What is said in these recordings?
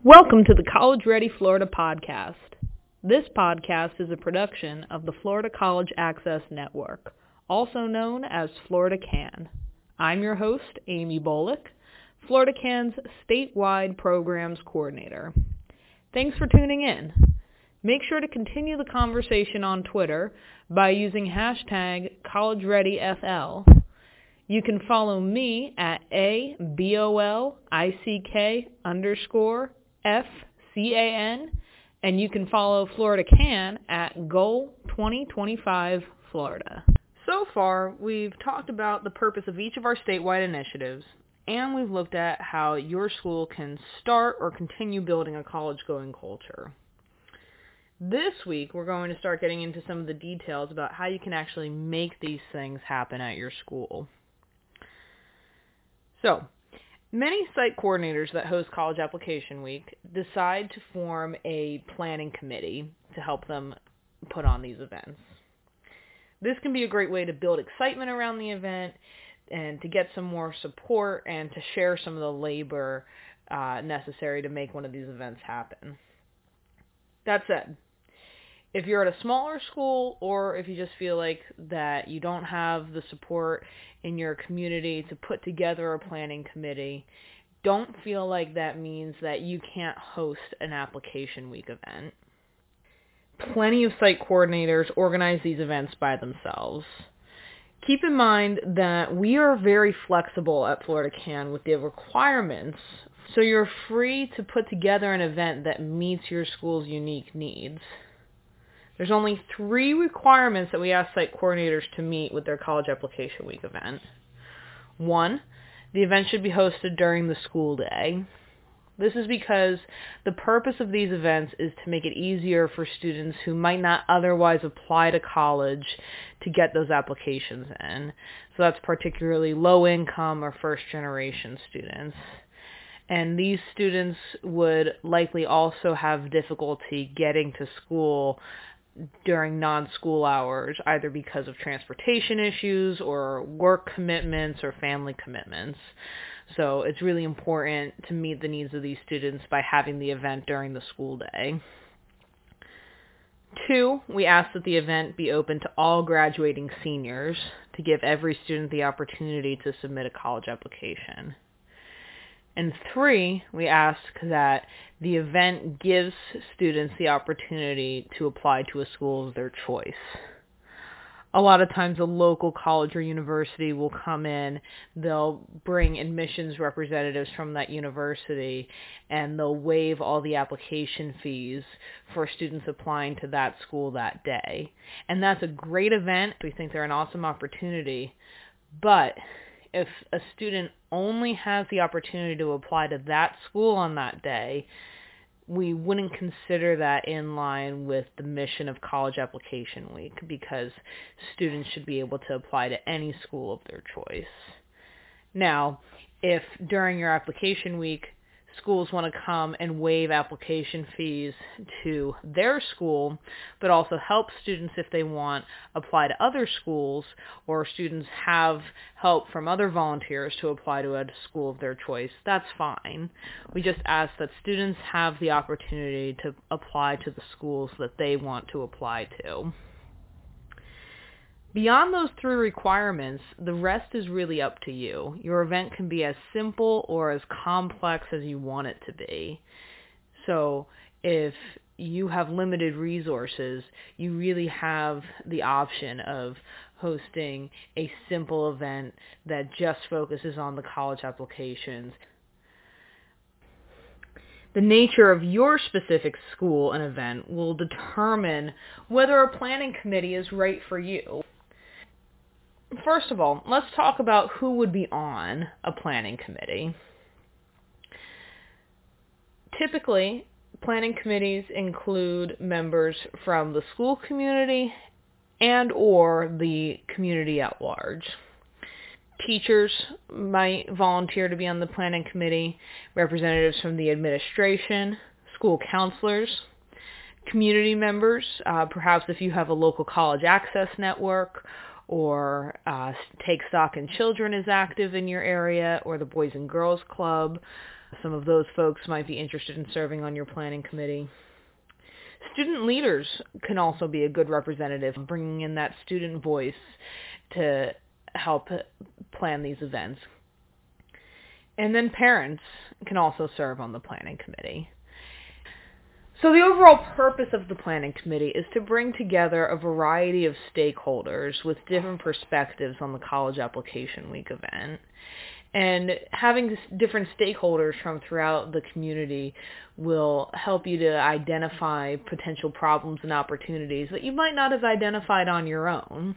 Welcome to the College Ready Florida podcast. This podcast is a production of the Florida College Access Network, also known as Florida CAN. I'm your host, Amy Bolick, Florida CAN's statewide programs coordinator. Thanks for tuning in. Make sure to continue the conversation on Twitter by using hashtag CollegeReadyFL. You can follow me at ABOLICK_FCAN, and you can follow Florida CAN at Goal 2025 Florida. So far, we've talked about the purpose of each of our statewide initiatives, and we've looked at how your school can start or continue building a college-going culture. This week, we're going to start getting into some of the details about how you can actually make these things happen at your school. So, many site coordinators that host College Application Week decide to form a planning committee to help them put on these events. This can be a great way to build excitement around the event and to get some more support and to share some of the labor necessary to make one of these events happen. That said, if you're at a smaller school or if you just feel like that you don't have the support in your community to put together a planning committee, don't feel like that means that you can't host an application week event. Plenty of site coordinators organize these events by themselves. Keep in mind that we are very flexible at Florida CAN with the requirements, so you're free to put together an event that meets your school's unique needs. There's only 3 requirements that we ask site coordinators to meet with their College Application Week event. 1, the event should be hosted during the school day. This is because the purpose of these events is to make it easier for students who might not otherwise apply to college to get those applications in. So that's particularly low-income or first-generation students. And these students would likely also have difficulty getting to school during non-school hours, either because of transportation issues or work commitments or family commitments. So it's really important to meet the needs of these students by having the event during the school day. 2, we ask that the event be open to all graduating seniors to give every student the opportunity to submit a college application. And 3, we ask that the event gives students the opportunity to apply to a school of their choice. A lot of times a local college or university will come in, they'll bring admissions representatives from that university, and they'll waive all the application fees for students applying to that school that day. And that's a great event. We think they're an awesome opportunity, but if a student only has the opportunity to apply to that school on that day, we wouldn't consider that in line with the mission of College Application Week, because students should be able to apply to any school of their choice. Now, if during your application week schools want to come and waive application fees to their school, but also help students if they want apply to other schools, or students have help from other volunteers to apply to a school of their choice, that's fine. We just ask that students have the opportunity to apply to the schools that they want to apply to. Beyond those 3 requirements, the rest is really up to you. Your event can be as simple or as complex as you want it to be. So if you have limited resources, you really have the option of hosting a simple event that just focuses on the college applications. The nature of your specific school and event will determine whether a planning committee is right for you. First of all, let's talk about who would be on a planning committee. Typically, planning committees include members from the school community and or the community at large. Teachers might volunteer to be on the planning committee, representatives from the administration, school counselors, community members, perhaps if you have a local college access network, or Take Stock in Children is active in your area, or the Boys and Girls Club, Some of those folks might be interested in serving on your planning committee. Student leaders can also be a good representative, bringing in that student voice to help plan these events. And then parents can also serve on the planning committee. So the overall purpose of the planning committee is to bring together a variety of stakeholders with different perspectives on the college application week event. And having different stakeholders from throughout the community will help you to identify potential problems and opportunities that you might not have identified on your own.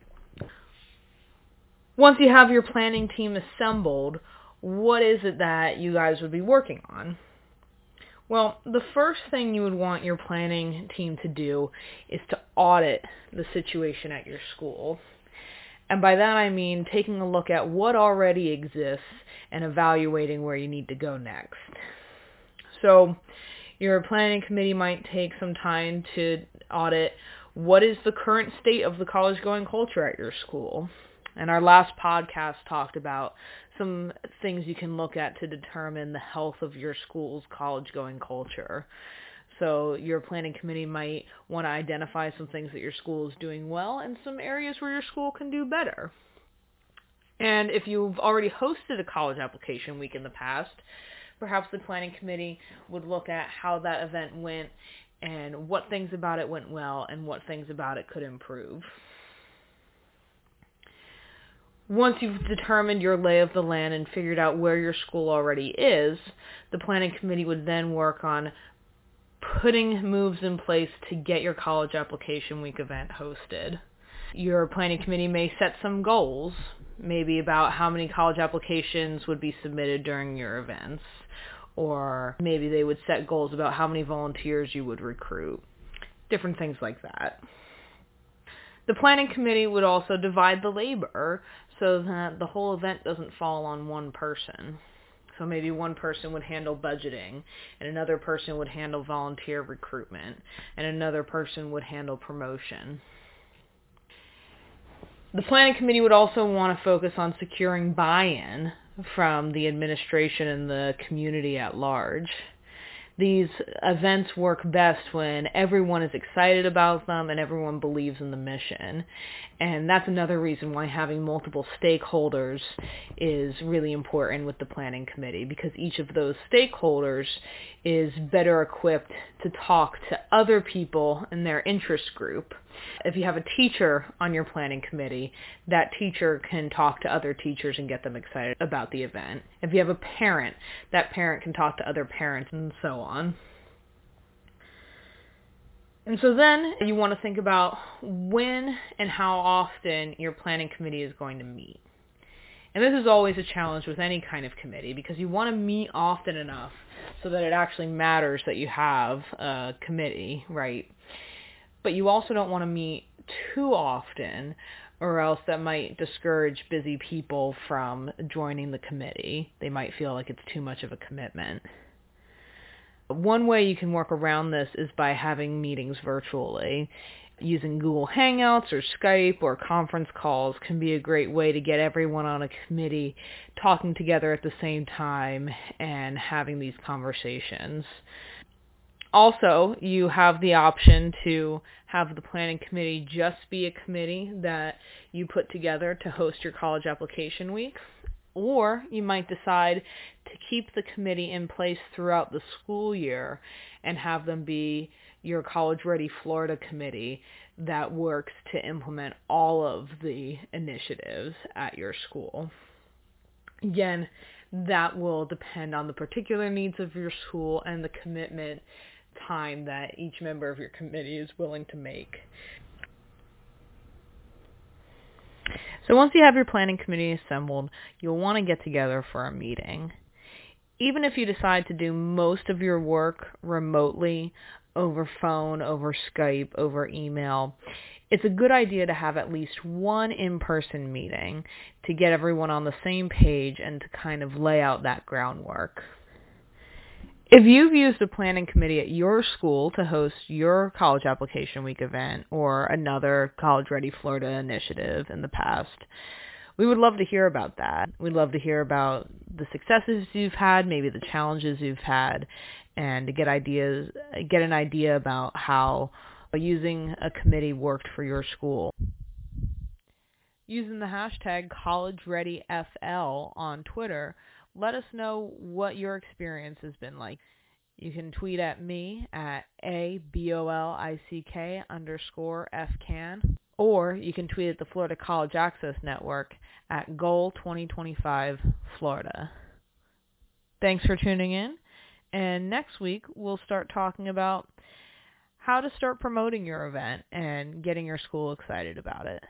Once you have your planning team assembled, what is it that you guys would be working on? Well, the first thing you would want your planning team to do is to audit the situation at your school. And by that I mean taking a look at what already exists and evaluating where you need to go next. So your planning committee might take some time to audit what is the current state of the college-going culture at your school. And our last podcast talked about some things you can look at to determine the health of your school's college-going culture. So your planning committee might want to identify some things that your school is doing well and some areas where your school can do better. And if you've already hosted a college application week in the past, perhaps the planning committee would look at how that event went and what things about it went well and what things about it could improve. Once you've determined your lay of the land and figured out where your school already is, the planning committee would then work on putting moves in place to get your college application week event hosted. Your planning committee may set some goals, maybe about how many college applications would be submitted during your events, or maybe they would set goals about how many volunteers you would recruit, different things like that. The planning committee would also divide the labor so that the whole event doesn't fall on one person. So maybe one person would handle budgeting, and another person would handle volunteer recruitment, and another person would handle promotion. The planning committee would also want to focus on securing buy-in from the administration and the community at large. These events work best when everyone is excited about them and everyone believes in the mission. And that's another reason why having multiple stakeholders is really important with the planning committee, because each of those stakeholders is better equipped to talk to other people in their interest group. If you have a teacher on your planning committee, that teacher can talk to other teachers and get them excited about the event. If you have a parent, that parent can talk to other parents and so on. And so then you want to think about when and how often your planning committee is going to meet. And this is always a challenge with any kind of committee, because you want to meet often enough so that it actually matters that you have a committee, right? But you also don't want to meet too often, or else that might discourage busy people from joining the committee. They might feel like it's too much of a commitment. One way you can work around this is by having meetings virtually. Using Google Hangouts or Skype or conference calls can be a great way to get everyone on a committee talking together at the same time and having these conversations. Also, you have the option to have the planning committee just be a committee that you put together to host your college application week. Or you might decide to keep the committee in place throughout the school year and have them be your College Ready Florida committee that works to implement all of the initiatives at your school. Again, that will depend on the particular needs of your school and the commitment time that each member of your committee is willing to make. So once you have your planning committee assembled, you'll want to get together for a meeting. Even if you decide to do most of your work remotely, over phone, over Skype, over email, it's a good idea to have at least one in-person meeting to get everyone on the same page and to kind of lay out that groundwork. If you've used a planning committee at your school to host your college application week event or another College Ready Florida initiative in the past, We would love to hear about that. We'd love to hear about the successes you've had, maybe the challenges you've had, and to get an idea about how using a committee worked for your school. Using the hashtag CollegeReadyFL on Twitter, let us know what your experience has been like. You can tweet at me at @ABOLICK_FCAN, or you can tweet at the Florida College Access Network at Goal2025Florida. Thanks for tuning in, and next week we'll start talking about how to start promoting your event and getting your school excited about it.